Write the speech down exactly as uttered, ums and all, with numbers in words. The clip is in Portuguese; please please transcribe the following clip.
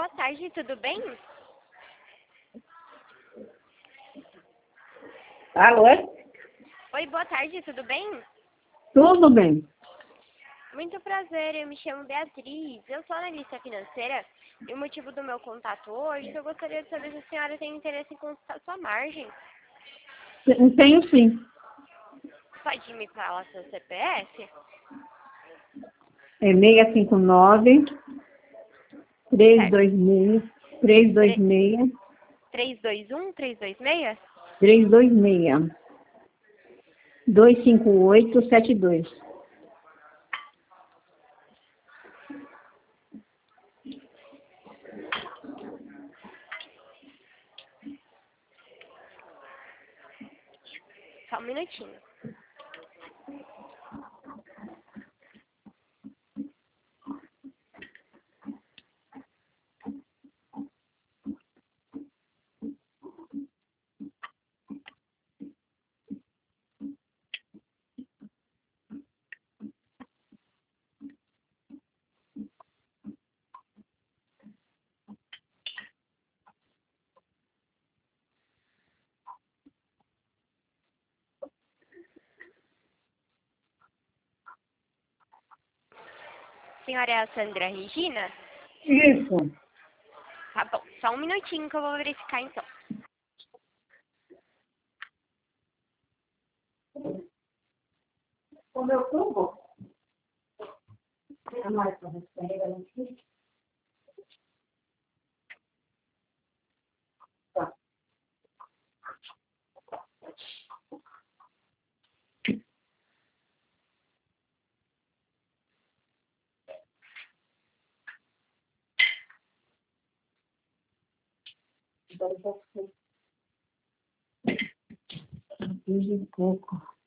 boa tarde, tudo bem? Alô? Oi, boa tarde, tudo bem? Tudo bem. Muito prazer, eu me chamo Beatriz, eu sou analista financeira e o motivo do meu contato hoje, eu gostaria de saber se a senhora tem interesse em consultar sua margem. Tenho sim. Pode me falar seu C P F? É seis cinco nove, três Certo. dois seis, três dois seis, três dois um, três dois seis? três dois seis, dois cinco oito sete dois. Só um minutinho. Senhora é a Sandra Regina? Isso. Tá bom, só um minutinho que eu vou verificar então. O meu tubo? É mais para você. Tá. Agora eu vou... Pouco.